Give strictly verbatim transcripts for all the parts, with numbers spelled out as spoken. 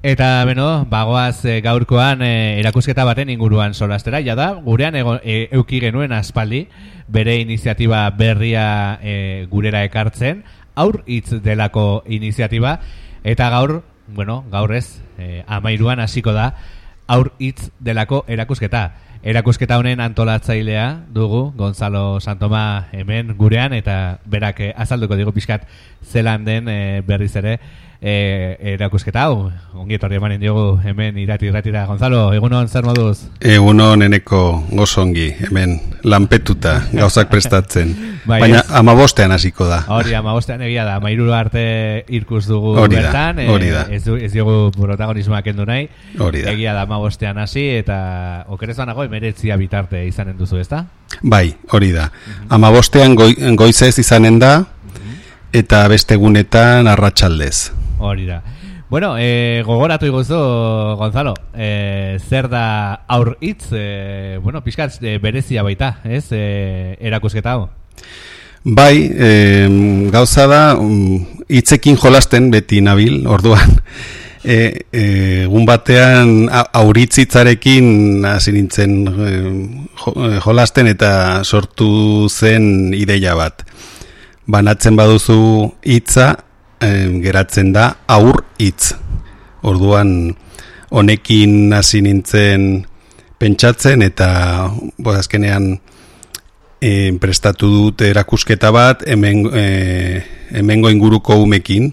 Eta, beno, bagoaz e, gaurkoan e, erakusketa baten inguruan solastera, ja da, gurean ego, e, euki genuen aspaldi, bere iniziatiba berria e, gurera ekartzen, Aur Hitz delako iniziatiba, eta gaur, bueno, gaur ez, e, amairuan hasiko da, Aur Hitz delako erakusketa. Erakusketa honen antolatzailea dugu, Gonzalo Santoma hemen gurean, eta berak e, azalduko digu pixkat zelan den e, berriz ere, E, erakusketa hau, ongi etorri emanen diogu hemen irati irratira. Gonzalo, egunon zer moduz? Egunon eneko gozongi, hemen lanpetuta gauzak prestatzen. Bai, baina ez? amabostean hasiko da. Hori, amabostean egia da, amairu arte irkus dugu Hori da, bertan, hori da. ez, du, ez diogu protagonismoa kendu nahi. Hori da. Egia da amabostean hasi, eta okerez banago emeretzia bitarte izanen duzu, ezta? Bai, hori da. Amabostean goi, goizez izanen da, eta beste egunetan arratsaldez. Hori da. Bueno, eh, gogoratu iguzu, Gonzalo, eh, zer da Aur Hitz, eh, bueno, pixkat eh, berezia baita, ez, eh, erakusketa hau? Bai, eh, gauza da, hitzekin jolasten beti nabil, orduan, e, e, egun batean auritzitzarekin hasi nintzen e, jolasten eta sortu zen ideia bat. Banatzen baduzu hitza, E, geratzen da Aur Hitz. Orduan honekin hasi nintzen pentsatzen eta bo, azkenean e, prestatu dut erakusketa bat hemen, e, hemengo inguruko umekin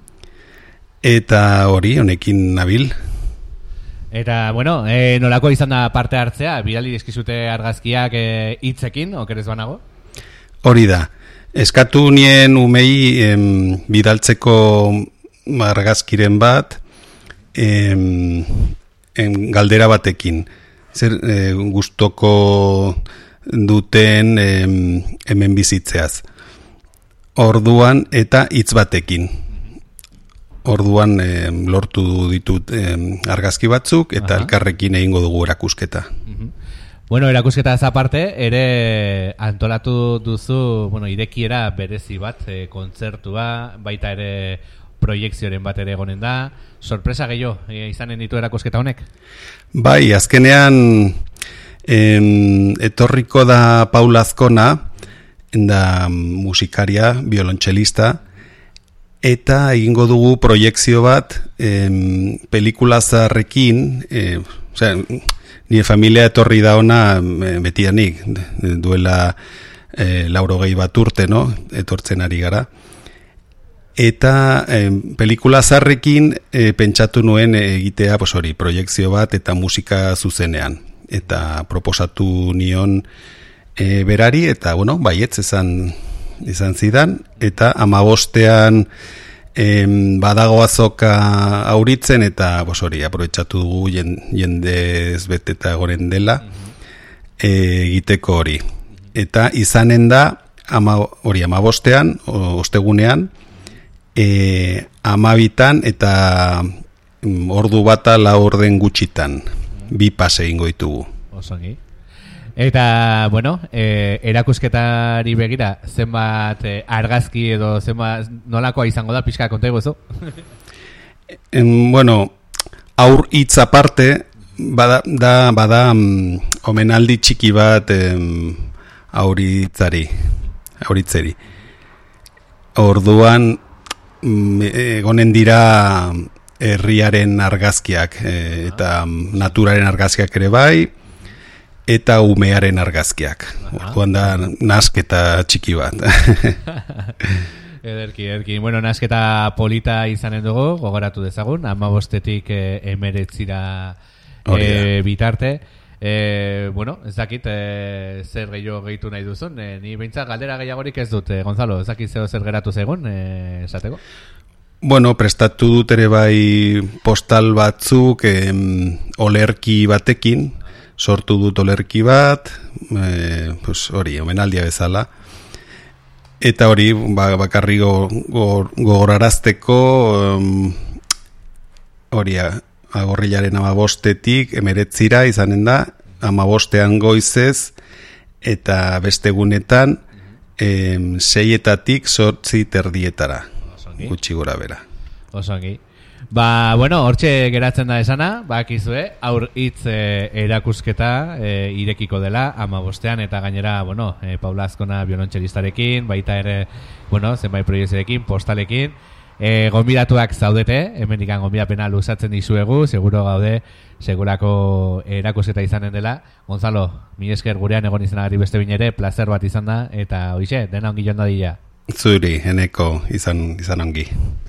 eta hori honekin nabil. Eta, bueno, e, nolako izan da parte hartzea? Bidali dizkizute argazkiak e, hitzekin, okerez banago? Hori da. Eskatu nien umei em, bidaltzeko argazkiren bat em, em, galdera batekin. Zer e, gustoko duten em, hemen bizitzeaz. Orduan eta hitz batekin. Orduan em, lortu ditut em, argazki batzuk eta Aha. elkarrekin egingo dugu erakusketa. Bueno, erakusketa ez aparte, ere antolatu duzu, bueno, irekiera berezi bat, e, kontzertua, baita ere proiekzioren bat ere egonen da. Sorpresa gehiago, e, izanen ditu erakusketa honek? Bai, azkenean em, etorriko da Paula Azkona, da musikaria, biolontxelista, eta egingo dugu proiekzio bat em, pelikula zaharrekin, e, osea, nire familia etorri da ona betianik, duela e, laurogei bat urte, no? Etortzen ari gara. Eta e, pelikula zarrekin e, pentsatu nuen egitea, pues hori, proiekzio bat eta musika zuzenean. Eta proposatu nion e, berari, eta bueno, baietz izan, izan zidan, eta amabostean Em, badago azoka auritzen eta bos hori aprobetxatu dugu jende ezbeteta goren dela e, egiteko hori. Eta izanen da ama, hori amabostean, ostegunean, e, amabitan eta mm, ordu bata la orden gutxitan, bi pase ingo ditugu. Osongi. Eta, bueno, e, erakusketari begira, zenbat e, argazki edo zenbat nolakoa izango da, pixka konta egozu? Bueno, Aur Hitz aparte, bada, da, bada um, omenaldi txiki bat um, auritzari, auritzeri. Orduan, um, egonen dira herriaren argazkiak, e, eta naturaren argazkiak ere bai, eta umearen argazkiak. Orduan da nasketa txiki bat. Ederki, ederki. Bueno, nasketa polita izanen dugu, gogoratu dezagun, amabostetik e, emeretzira e, bitarte. E, bueno, ez dakit e, zer gehiago gehitu nahi duzun. E, ni behintzat galdera gehiagorik ez dut, e, Gonzalo, ez dakit zeo zer geratu zegoen, e, esateko? Bueno, prestatu dut ere bai postal batzuk em, olerki batekin, sortu dut olerki bat, e, pues hori, omenaldia bezala. Eta hori, ba, bakarri gogorarazteko, um, hori, agorrilaren amabostetik, emeretzira izanen da, amabostean goizez, eta beste egunetan, em, seietatik sortzi terdietara, gutxi gora bera. Osongi. Ba, bueno, hortxe geratzen da esana, bakizue, aur hitz e, erakusketa e, irekiko dela, ama bostean, eta gainera, bueno, e, Paula Azkona biolontxelistarekin, baita ere, bueno, zenbait proiektuekin, postalekin, e, gonbidatuak zaudete, hemen ikan gonbidapena luzatzen dizuegu, seguro gaude, segurako erakusketa izanen dela. Gonzalo, mi esker gurean egon izanagari beste binere, placer bat izan da, eta hoixe, dena ongi joan dadila. Zuri, eneko izan, izan ongi.